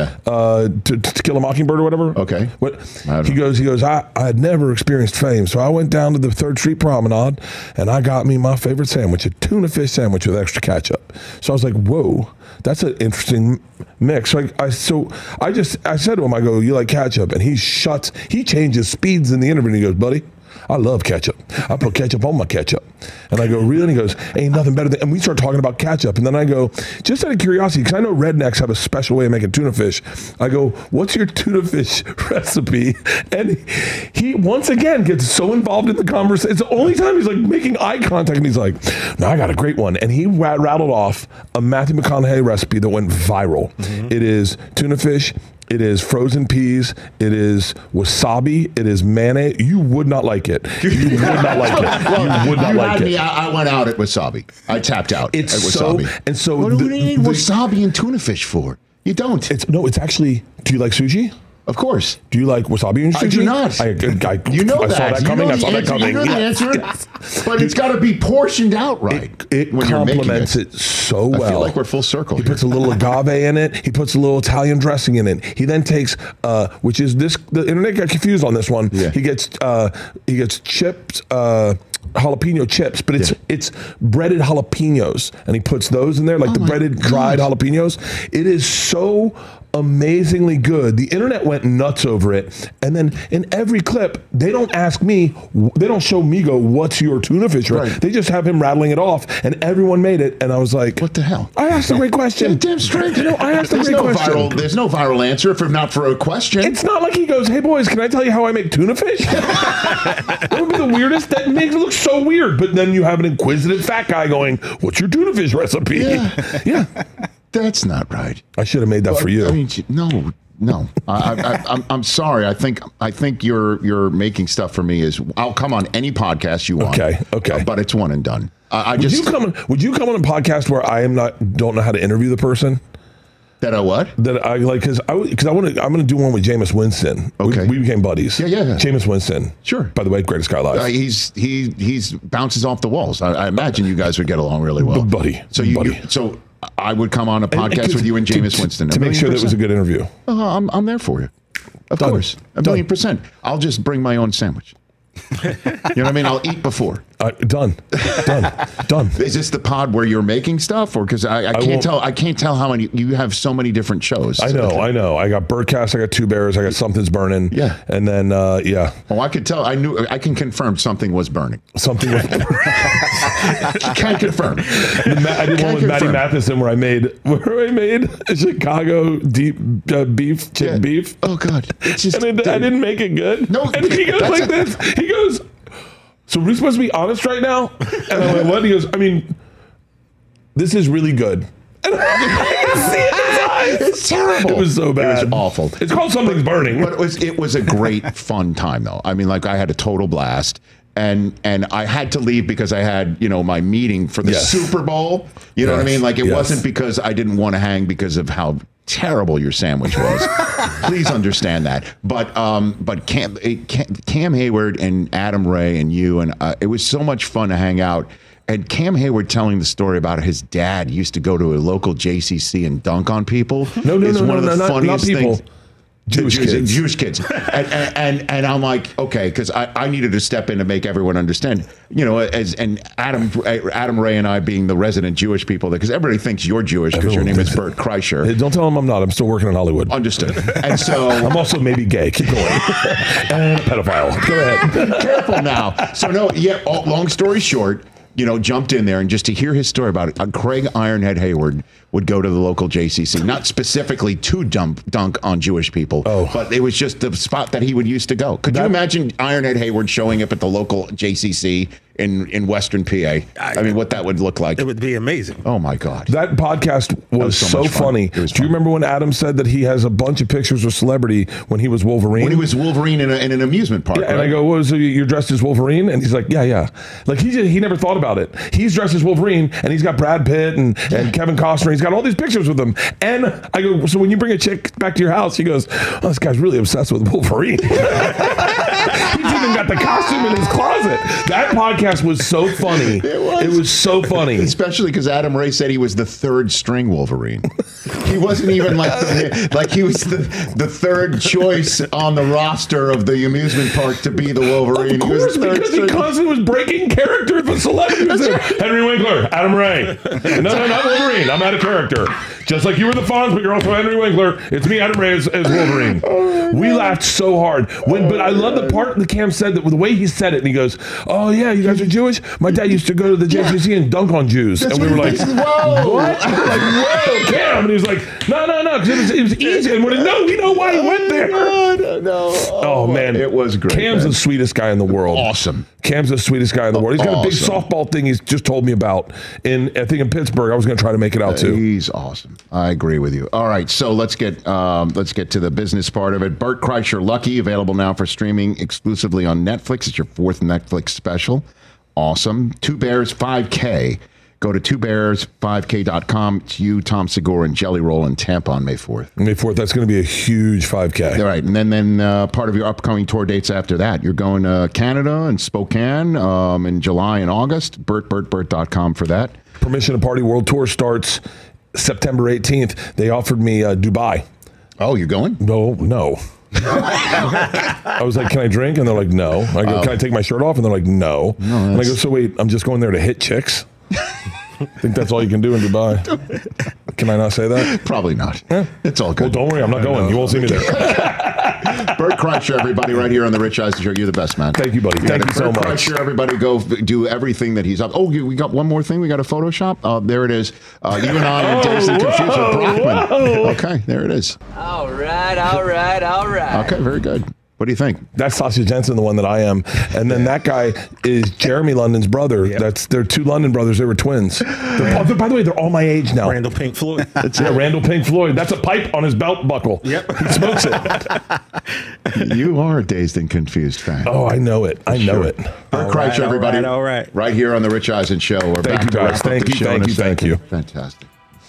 to Kill a Mockingbird or whatever. Okay. He goes, I had never experienced fame, so I went down to the 3rd Street Promenade and I got me my favorite sandwich, a tuna fish sandwich with extra ketchup. So I was like, whoa, that's an interesting mix. So I said to him, I go, you like ketchup? And he changes speeds in the interview and he goes, buddy, I love ketchup. I put ketchup on my ketchup. And I go, really? And he goes, ain't nothing better than, and we start talking about ketchup. And then I go, just out of curiosity, because I know rednecks have a special way of making tuna fish. I go, what's your tuna fish recipe? And he once again gets so involved in the conversation. It's the only time he's making eye contact, and he's like, no, I got a great one. And he rattled off a Matthew McConaughey recipe that went viral. Mm-hmm. It is tuna fish. It is frozen peas. It is wasabi. It is mayonnaise. You would not like it. You would not like it. Well, you would not like it. I went out at wasabi. I tapped out at wasabi. What do you need wasabi and tuna fish for? You don't. It's actually. Do you like sushi? Of course. Do you like wasabi and sushi? I do not. You know that. I saw that coming. You know the answer. But it's got to be portioned out right. It complements it so well. I feel like we're full circle He puts a little agave in it. He puts a little Italian dressing in it. He then takes, which is this, the internet got confused on this one. Yeah. He gets chipped, jalapeno chips, but it's breaded jalapenos, and he puts those in there, breaded dried jalapenos. It is so amazingly good. The internet went nuts over it, and then in every clip, they don't ask me, they don't show me go, what's your tuna fish? Right. They just have him rattling it off, and everyone made it, and I was like, what the hell? I asked a great question. Damn straight. I asked a great question. There's no viral answer if not for a question. It's not like he goes, hey boys, can I tell you how I make tuna fish? That would be the weirdest. That makes it look so weird, but then you have an inquisitive fat guy going, what's your tuna fish recipe? Yeah. That's not right. I should have made that for you. I mean, no. I'm sorry. I think you're making stuff for me. I'll come on any podcast you want. Okay. But it's one and done. Would you come on a podcast where don't know how to interview the person? That I what? That I like because I'm gonna do one with Jameis Winston. Okay. We became buddies. Yeah. Jameis Winston. Sure. By the way, greatest guy alive. He's bounces off the walls. I imagine you guys would get along really well, buddy. So I would come on a podcast with you and Jameis Winston to make sure that it was a good interview. I'm there for you. Of course, a million %. I'll just bring my own sandwich. You know what I mean? I'll eat before. Done. Is this the pod where you're making stuff, or because I can't tell? I can't tell how many you have. So many different shows. I know. I got Birdcast. I got Two Bears. I got Something's Burning. Yeah, and then yeah. Oh, I could tell. I can confirm something was burning. Something was burning. Can't confirm. I did one with Matty Matheson where I made Chicago deep beef, chicken beef. Oh God! It's just, and I didn't make it good. No, and he goes like this. He goes, "So we're supposed to be honest right now?" And I went, "What?" He goes, "I mean, this is really good." And I see it in his eyes. It's terrible. It was so bad. It was awful. It's called Something's Burning. But it was a great fun time though. I mean, like I had a total blast. And I had to leave because I had, my meeting for the Super Bowl. You know what I mean? Like it wasn't because I didn't want to hang because of how terrible your sandwich was. Please understand that. But Cam Hayward and Adam Ray and you and it was so much fun to hang out. And Cam Hayward telling the story about his dad used to go to a local JCC and dunk on people. No, funniest not people. things. Jewish kids. and I'm like, okay, because I needed to step in to make everyone understand, and Adam Ray and I being the resident Jewish people, because everybody thinks you're Jewish because your name is Bert Kreischer. Hey, don't tell them I'm not. I'm still working in Hollywood. Understood. And so I'm also maybe gay. Keep going. And a pedophile. Go ahead. Careful now. So long story short, jumped in there, and just to hear his story about it, Craig Ironhead Hayward would go to the local JCC, not specifically to dunk on Jewish people, but it was just the spot that he would used to go. Could you imagine Ironhead Hayward showing up at the local JCC in Western PA? I mean, what that would look like. It would be amazing. Oh, my God. That podcast was so funny. Do you remember when Adam said that he has a bunch of pictures of celebrity when he was Wolverine? When he was Wolverine in an amusement park. Yeah, right? And I go, so you're dressed as Wolverine? And he's like, yeah. Like, he never thought about it. He's dressed as Wolverine, and he's got Brad Pitt and Kevin Costner. He's got all these pictures with him. And I go, so when you bring a chick back to your house, he goes, oh, this guy's really obsessed with Wolverine. He's even got the costume in his closet. That podcast was so funny. It was so funny. Especially because Adam Ray said he was the third string Wolverine. He wasn't even like he was the third choice on the roster of the amusement park to be the Wolverine. Of course, because he constantly was breaking character. The celebrity was there. Henry Winkler, Adam Ray. No, not Wolverine. I'm out of character. Just like you were the Fonz, but you're also Henry Winkler. It's me, Adam Ray, as Wolverine. We laughed so hard. But I love the part that Cam said, that the way he said it, and he goes, oh yeah, you guys are Jewish? My dad used to go to the JCC and dunk on Jews. And we were like, whoa. What? We were like, whoa, Cam. And he was like, no, because it was easy. And we're like, no, we know why he went there. No. Oh, man. It was great. Cam's the sweetest guy in the world. Awesome. Cam's the sweetest guy in the world. He's got a big softball thing he's just told me about. I think in Pittsburgh. I was going to try to make it out too. He's awesome. I agree with you. All right, so let's get to the business part of it. Bert Kreischer Lucky, available now for streaming exclusively on Netflix. It's your fourth Netflix special. Awesome. Two Bears 5K. Go to twobears5k.com. It's you, Tom Segura, and Jelly Roll in Tampa on May 4th. May 4th, that's going to be a huge 5K. All right, and then part of your upcoming tour dates after that. You're going to Canada and Spokane in July and August. BertBert.com for that. Permission to Party World Tour starts September 18th. They offered me Dubai. Oh, you're going? No. I was like, can I drink? And they're like, no. I go, can I take my shirt off? And they're like, no. And I go, so wait, I'm just going there to hit chicks? I think that's all you can do in Dubai. Can I not say that? Probably not. Yeah. It's all good. Well, don't worry. I'm not going. You won't see me there. Bert Kreischer, everybody, right here on The Rich Eisen Show. You're the best, man. Thank you, buddy. Thank you so much. Bert Kreischer, everybody, go do everything that he's up. Oh, we got one more thing. We got a Photoshop. There it is. You and I are dazed and confused with Brockman. Okay, there it is. All right. Okay, very good. What do you think? That's Sasha Jensen, the one that I am. And then that guy is Jeremy London's brother. Yep. They're two London brothers. They were twins. By the way, they're all my age now. Randall Pink Floyd. Randall Pink Floyd. That's a pipe on his belt buckle. Yep. He smokes it. You are a dazed and confused fan. Oh, I know it. I know it. Bert Kreischer, everybody. All right. Right here on The Rich Eisen Show. We're Thank back you, guys. Thank you. Fantastic.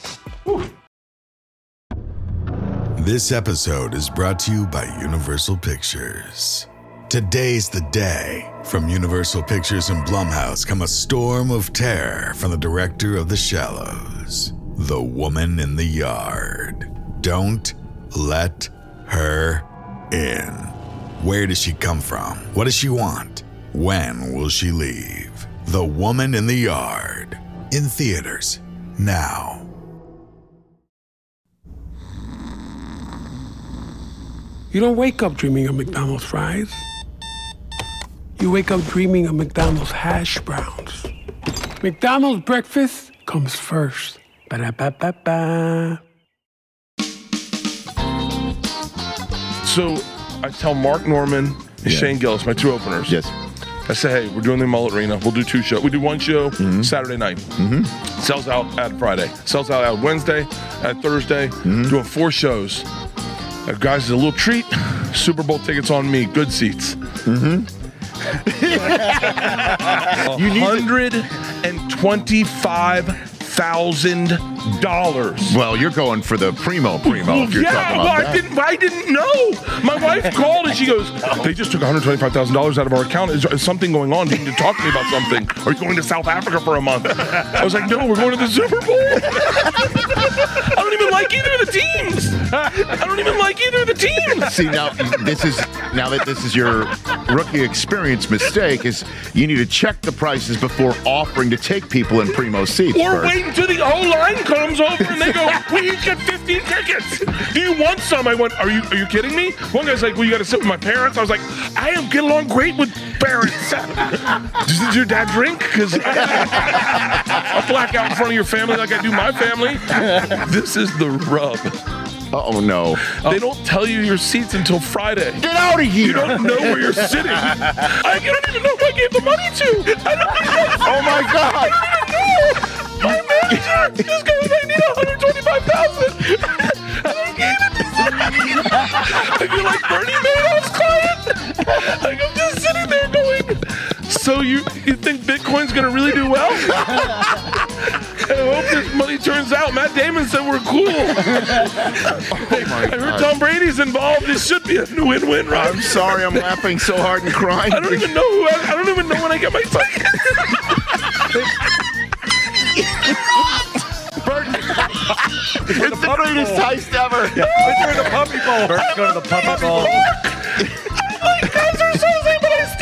This episode is brought to you by Universal Pictures. Today's the day. From Universal Pictures and Blumhouse come a storm of terror from the director of The Shallows, The Woman in the Yard. Don't let her in. Where does she come from? What does she want? When will she leave? The Woman in the Yard. In theaters now. You don't wake up dreaming of McDonald's fries. You wake up dreaming of McDonald's hash browns. McDonald's breakfast comes first. Ba-da-ba-ba-ba. So I tell Mark Norman and Shane Gillis, my two openers. Yes. I say, hey, we're doing the Mullet Arena. We'll do 2 shows. We do 1 show Saturday night. Sells out at Friday. Sells out at Wednesday, at Thursday. Doing 4 shows. Guys, a little treat. Super Bowl tickets on me. Good seats. $125,000. Well, you're going for the primo if you're talking about that. I didn't know. My wife called and she goes, they just took $125,000 out of our account. Is something going on? Do you need to talk to me about something? Are you going to South Africa for a month? I was like, no, we're going to the Super Bowl. I don't even like either of the teams. See, now that this is your rookie experience mistake, is you need to check the prices before offering to take people in primo seats. Or wait until the whole line comes over and they go, we each get 15 tickets. Do you want some? I went, are you kidding me? One guy's like, well, you got to sit with my parents. I was like, I get along great with parents. Does your dad drink? Because I'll black out in front of your family like I do my family. This is the rub. Oh no! They don't tell you your seats until Friday. Get out of here! You don't know where you're sitting. I don't even know who I gave the money to. I don't even know. Oh my God! I don't even know. My manager just goes, I need $125,000. And I gave it to somebody. I feel like Bernie Madoff's client. Like I'm just sitting there going, so you think Bitcoin's gonna really do well? I hope this money turns out. Matt Damon said we're cool. I heard Tom Brady's involved. This should be a win-win, right? I'm sorry, I'm laughing so hard and crying. I don't even know when I get my ticket. It's the greatest heist ever. We're the puppy bowl. Bert's going to the puppy bowl. My guys are so sick, but I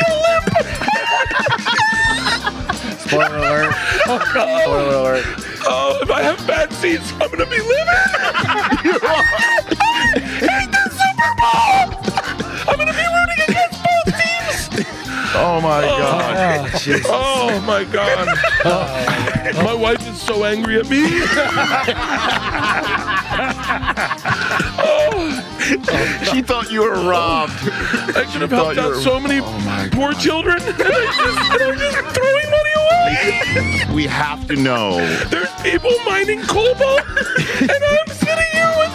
still limp. Spoiler alert. Spoiler alert. Oh, if I have bad seats, I'm going to be living. Hate the Super Bowl. I'm going to be rooting against both teams. Oh my God. Oh my God. My wife is so angry at me. She thought you were robbed. I could have helped out so many poor children. And I'm just throwing money away. We have to know. There's people mining cobalt, and I'm sitting here with.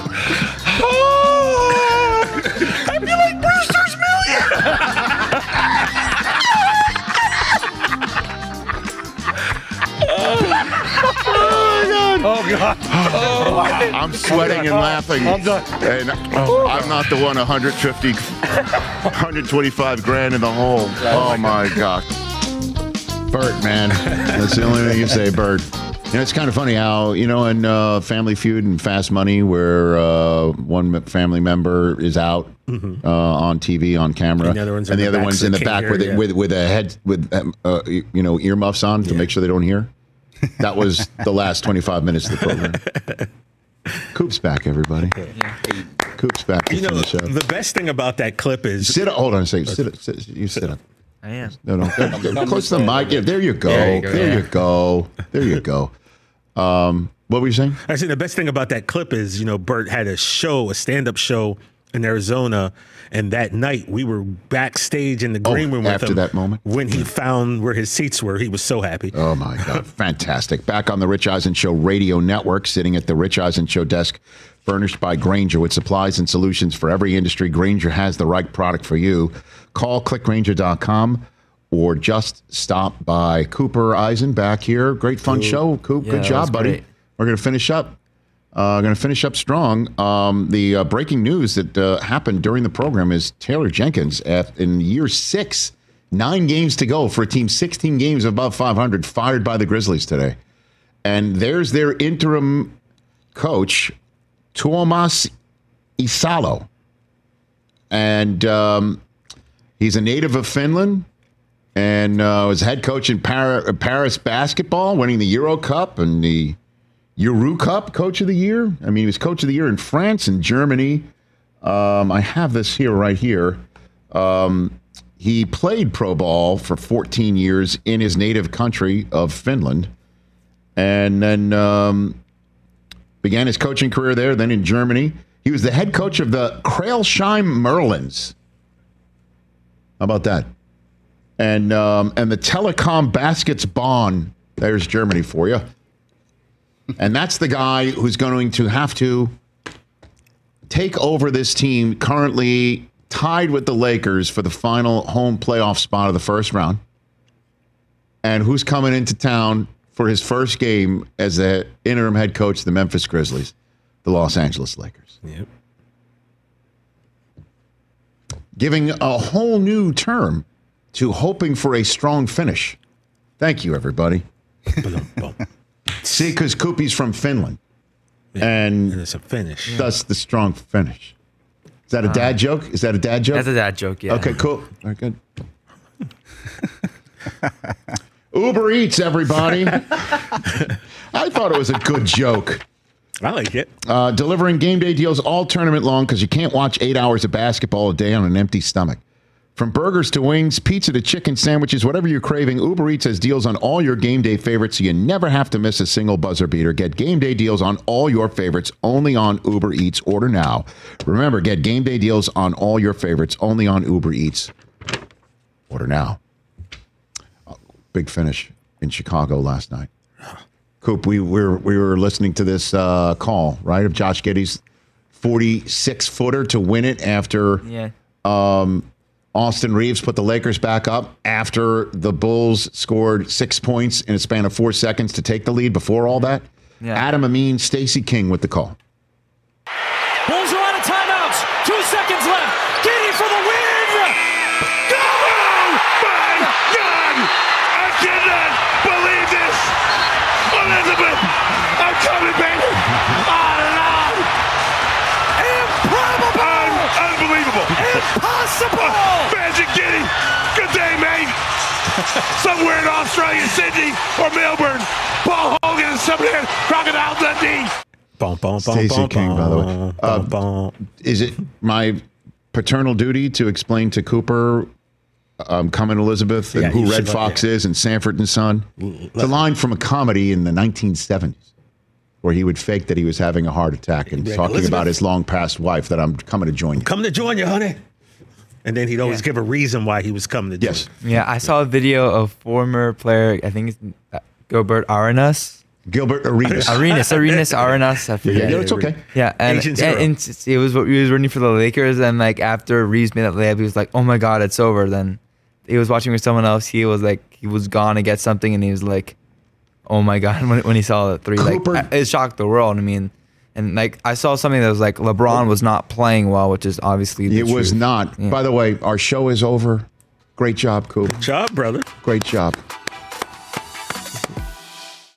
I feel like Brewster's Million. Oh God! I'm sweating and laughing. I'm done. And I'm not the one 125 grand in the hole. Oh my God. Bert, man. That's the only thing you say, Bert. And it's kind of funny how, in Family Feud and Fast Money, where one family member is out on TV, on camera, and the other one's in the back with a head with earmuffs on to make sure they don't hear. That was the last 25 minutes of the program. Coop's back, everybody. Coop's back. You know, the best thing about that clip is... Sit up. Hold on a second. You sit up. I am. No. Close to the mic. Yeah, there you go. There you go. What were you saying? I said the best thing about that clip is, Bert had a stand-up show in Arizona, and that night we were backstage in the green room with after him that moment? When he found where his seats were, he was so happy. Oh, my God. Fantastic. Back on the Rich Eisen Show radio network, sitting at the Rich Eisen Show desk, furnished by Grainger with supplies and solutions for every industry. Grainger has the right product for you. Call clickgrainger.com or just stop by. Cooper Eisen back here. Great fun show. Coop, good job, buddy. Great. We're going to finish up. Strong. The breaking news that happened during the program is Taylor Jenkins, in year 6, 9 games to go for a team 16 games above 500, fired by the Grizzlies today. And there's their interim coach, Tuomas Isalo. And he's a native of Finland. and was head coach in Paris basketball, winning the Euro Cup and the Euro Cup Coach of the Year. I mean, he was Coach of the Year in France and Germany. I have this here right here. He played pro ball for 14 years in his native country of Finland, and then began his coaching career there, then in Germany. He was the head coach of the Crailsheim Merlins. How about that? And the Telekom Baskets Bonn. There's Germany for you. And that's the guy who's going to have to take over this team, currently tied with the Lakers for the final home playoff spot of the first round. And who's coming into town for his first game as the interim head coach of the Memphis Grizzlies, the Los Angeles Lakers. Yep. Giving a whole new term to hoping for a strong finish. Thank you, everybody. See, because Koopy's from Finland. And it's a finish. Thus the strong finish. Is that a dad joke? Is that a dad joke? That's a dad joke, yeah. Okay, cool. All right, good. Uber Eats, everybody. I thought it was a good joke. I like it. Delivering game day deals all tournament long because you can't watch 8 hours of basketball a day on an empty stomach. From burgers to wings, pizza to chicken sandwiches, whatever you're craving, Uber Eats has deals on all your game day favorites, so you never have to miss a single buzzer beater. Get game day deals on all your favorites only on Uber Eats. Order now. Remember, get game day deals on all your favorites only on Uber Eats. Order now. Big finish in Chicago last night. Coop, we were listening to this call, right, of Josh Giddey's 46-footer to win it after Austin Reeves put the Lakers back up after the Bulls scored 6 points in a span of 4 seconds to take the lead before all that. Yeah. Adam Amin, Stacey King with the call. Bulls are out of timeouts. 2 seconds left. Giddey for the win. Go! My God! I cannot believe this. Elizabeth, I'm coming, baby. Oh, Lord. Improbable. Unbelievable. Impossible. Magic Giddey. Good day, mate. Somewhere in Australia, Sydney, or Melbourne. Paul Hogan and somebody at Crocodile Dundee. Stacey King, by the way. Is it my paternal duty to explain to Cooper Coming Elizabeth and who Red Fox is and Sanford and Son? It's a line from a comedy in the 1970s where he would fake that he was having a heart attack and talking about his long past wife that I'm coming to join you. Coming to join you, honey. And then he'd always give a reason why he was coming to join you. Yeah, I saw a video of former player, I think it's Gilbert Arenas. Gilbert Arenas. Arenas. I forget. Yeah, it's okay. Yeah, and it was what he was running for the Lakers, and like after Reeves made that layup, he was like, "Oh my God, it's over." Then he was watching with someone else. He was like, he was gone to get something, and he was like, "Oh my God!" When he saw the three, Cooper, like it shocked the world. I mean, and like I saw something that was like LeBron was not playing well, which is obviously the truth. Was not. Yeah. By the way, our show is over. Great job, Coop. Good job, brother. Great job.